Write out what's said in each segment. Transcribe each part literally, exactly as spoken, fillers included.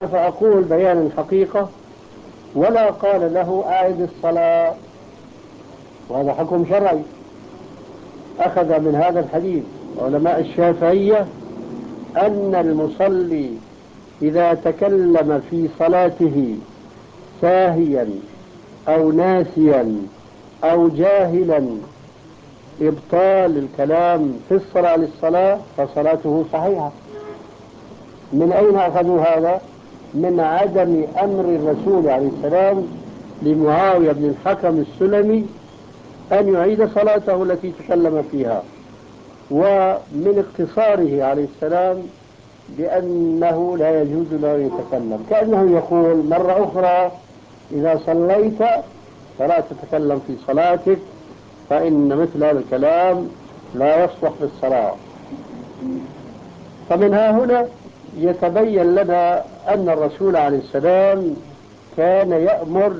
فأقول بيان الحقيقة، ولا قال له أعد الصلاة، وهذا حكم شرعي أخذ من هذا الحديث علماء الشافعية أن المصلي إذا تكلم في صلاته ساهيا أو ناسيا أو جاهلا إبطال الكلام في الصلاة للصلاة فصلاته صحيحة. من أين أخذوا هذا؟ من عدم أمر الرسول عليه السلام لمعاوية بن الحكم السلمي أن يعيد صلاته التي تكلم فيها، ومن اقتصاره عليه السلام بأنه لا يجوز له أن يتكلم، كأنه يقول مرة أخرى: إذا صليت فلا تتكلم في صلاتك، فإن مثل هذا الكلام لا يصلح للصلاة. فمن ها هنا يتبين لنا أن الرسول عليه السلام كان يأمر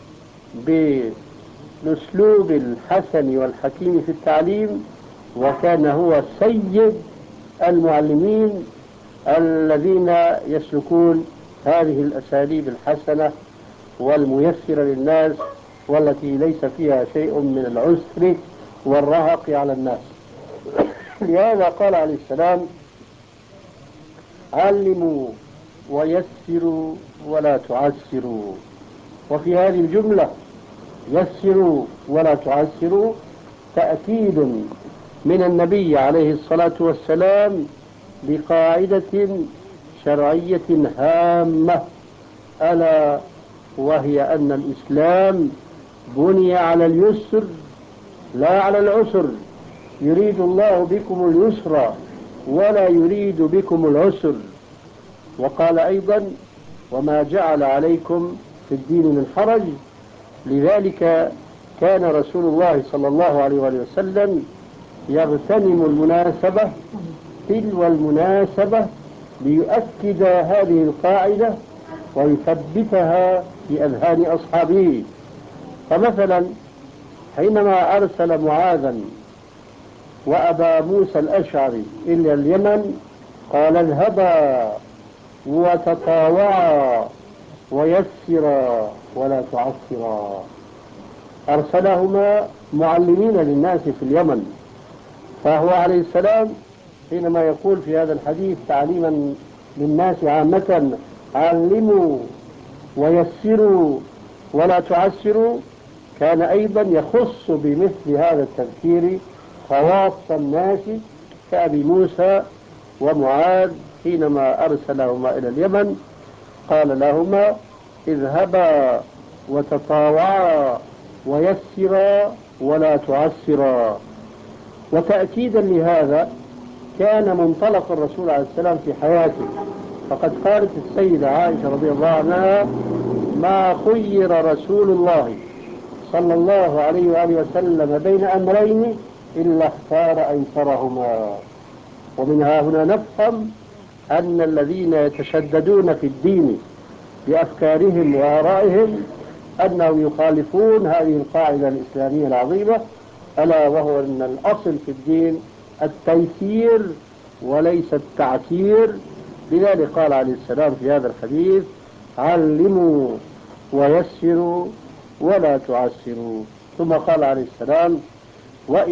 بالأسلوب الحسن والحكيم في التعليم، وكان هو سيد المعلمين الذين يسلكون هذه الأساليب الحسنة والميسرة للناس، والتي ليس فيها شيء من العسر والرهق على الناس. لهذا قال عليه السلام: علموا ويسروا ولا تعسروا. وفي هذه الجملة يسروا ولا تعسروا تأكيد من النبي عليه الصلاة والسلام بقاعدة شرعية هامة، ألا وهي أن الإسلام بني على اليسر لا على العسر، يريد الله بكم اليسر ولا يريد بكم العسر. وقال أيضا: وما جعل عليكم في الدين من حرج. لذلك كان رسول الله صلى الله عليه وسلم يغتنم المناسبة تلو المناسبة ليؤكد هذه القاعدة ويثبتها في أذهان أصحابه. فمثلا حينما أرسل معاذا وأبا موسى الأشعري إلى اليمن قال: اذهبا وتطاوعا ويسرا ولا تعسرا. أرسلهما معلمين للناس في اليمن. فهو عليه السلام حينما يقول في هذا الحديث تعليما للناس عامة: علموا ويسروا ولا تعسروا، كان أيضا يخص بمثل هذا التذكير خواص الناس كأبي موسى ومعاذ حينما أرسلهما إلى اليمن قال لهما: اذهبا وتطاوعا ويسرا ولا تعسرا. وتأكيدا لهذا كان منطلق الرسول عليه السلام في حياته، فقد قالت السيدة عائشة رضي الله عنها: ما خير رسول الله صلى الله عليه وآله وسلم بين أمرين إلا اختار أيسرهما. ومنها هنا نفهم أن الذين يتشددون في الدين بأفكارهم وآرائهم أنهم يخالفون هذه القاعدة الإسلامية العظيمة، ألا وهو أن الأصل في الدين التيسير وليس التعسير. لذلك قال عليه السلام في هذا الحديث: علموا ويسروا ولا تعسروا. ثم قال عليه السلام: